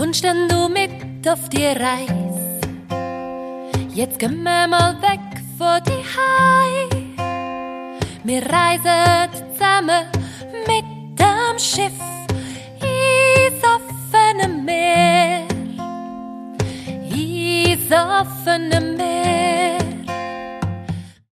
kommst denn du mit auf die Reise? Jetzt gehen wir mal weg von die Hai. Wir reisen zusammen mit dem Schiff.